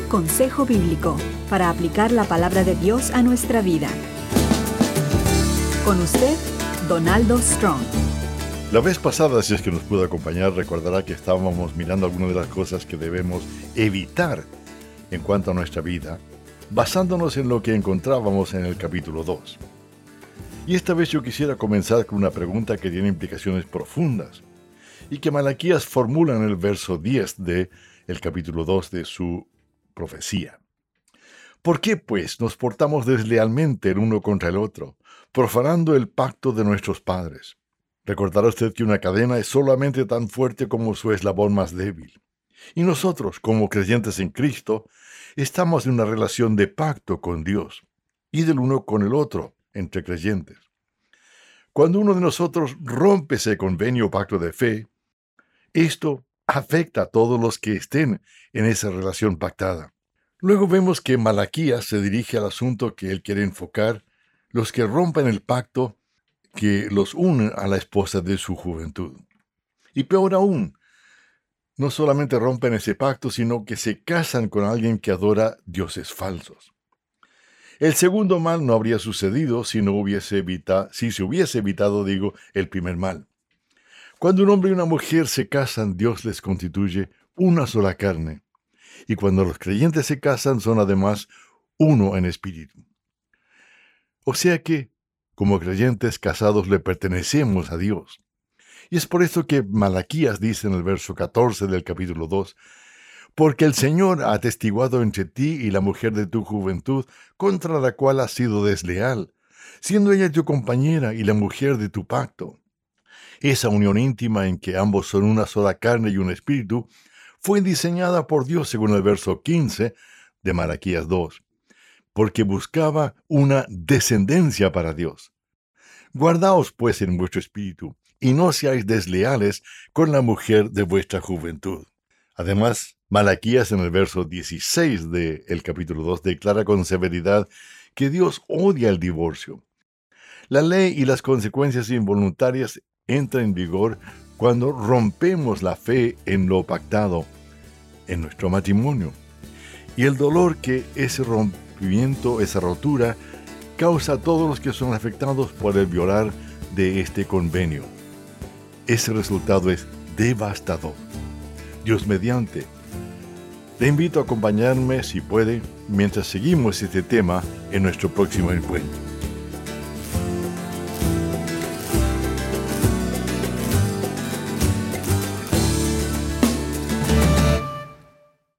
Consejo Bíblico para aplicar la palabra de Dios a nuestra vida. Con usted, Donaldo Strong. La vez pasada, si es que nos pudo acompañar, recordará que estábamos mirando algunas de las cosas que debemos evitar en cuanto a nuestra vida, basándonos en lo que encontrábamos en el capítulo 2. Y esta vez yo quisiera comenzar con una pregunta que tiene implicaciones profundas y que Malaquías formula en el verso 10 del capítulo 2 de su profecía. ¿Por qué, pues, nos portamos deslealmente el uno contra el otro, profanando el pacto de nuestros padres? Recordará usted que una cadena es solamente tan fuerte como su eslabón más débil. Y nosotros, como creyentes en Cristo, estamos en una relación de pacto con Dios y del uno con el otro, entre creyentes. Cuando uno de nosotros rompe ese convenio o pacto de fe, esto afecta a todos los que estén en esa relación pactada. Luego vemos que Malaquías se dirige al asunto que él quiere enfocar, los que rompen el pacto que los une a la esposa de su juventud. Y peor aún, no solamente rompen ese pacto, sino que se casan con alguien que adora dioses falsos. El segundo mal no habría sucedido si se hubiese evitado, el primer mal. Cuando un hombre y una mujer se casan, Dios les constituye una sola carne. Y cuando los creyentes se casan, son además uno en espíritu. O sea que, como creyentes casados, le pertenecemos a Dios. Y es por esto que Malaquías dice en el verso 14 del capítulo 2, porque el Señor ha atestiguado entre ti y la mujer de tu juventud, contra la cual has sido desleal, siendo ella tu compañera y la mujer de tu pacto. Esa unión íntima en que ambos son una sola carne y un espíritu, fue diseñada por Dios según el verso 15 de Malaquías 2, porque buscaba una descendencia para Dios. Guardaos pues en vuestro espíritu, y no seáis desleales con la mujer de vuestra juventud. Además, Malaquías en el verso 16 del capítulo 2 declara con severidad que Dios odia el divorcio. La ley y las consecuencias involuntarias entran en vigor cuando rompemos la fe en lo pactado en nuestro matrimonio. Y el dolor que ese rompimiento, esa rotura, causa a todos los que son afectados por el violar de este convenio. Ese resultado es devastador. Dios mediante, le invito a acompañarme, si puede, mientras seguimos este tema en nuestro próximo encuentro.